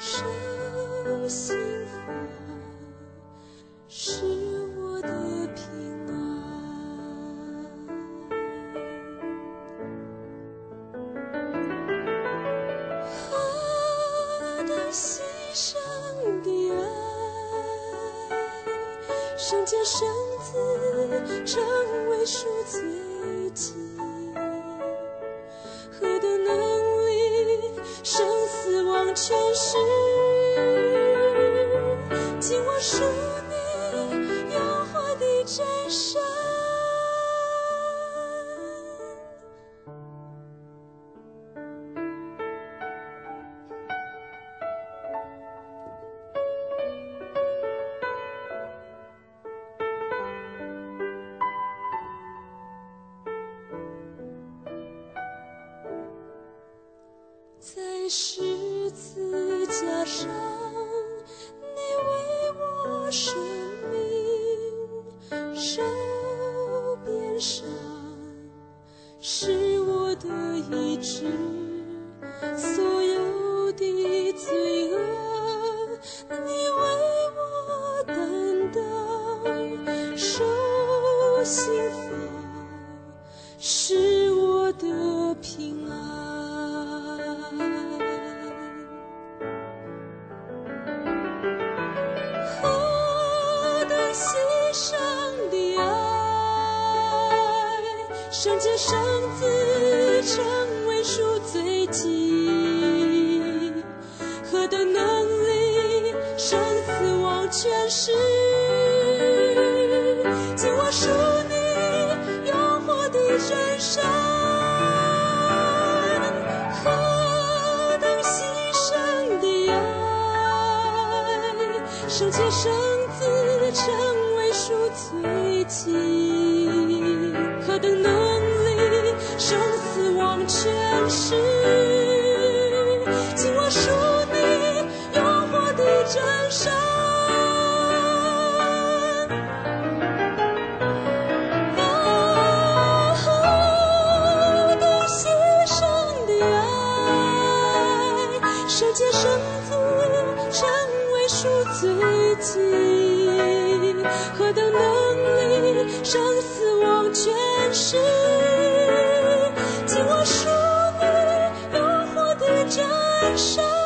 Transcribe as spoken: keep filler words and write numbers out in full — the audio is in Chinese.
受刑罚，是我的平安。何等牺牲的爱，圣洁圣子成为赎罪祭，何等能力生死亡权势，尽我属你耀华的真神。在十字架上，你为我生命受鞭伤，是我的医治，所有的罪恶你为我担当，受刑罚是我的平安。圣洁圣子成为赎罪祭，何等能力生死亡权势，尽我属你耀华的真神。何等牺牲的爱，圣洁圣子成为赎罪祭，何等能生死亡权势，尽我属你耀华的真神。何等牺牲的爱，圣洁圣子成为赎罪祭，何等能力生死亡权势，尽我属你耀华的真神。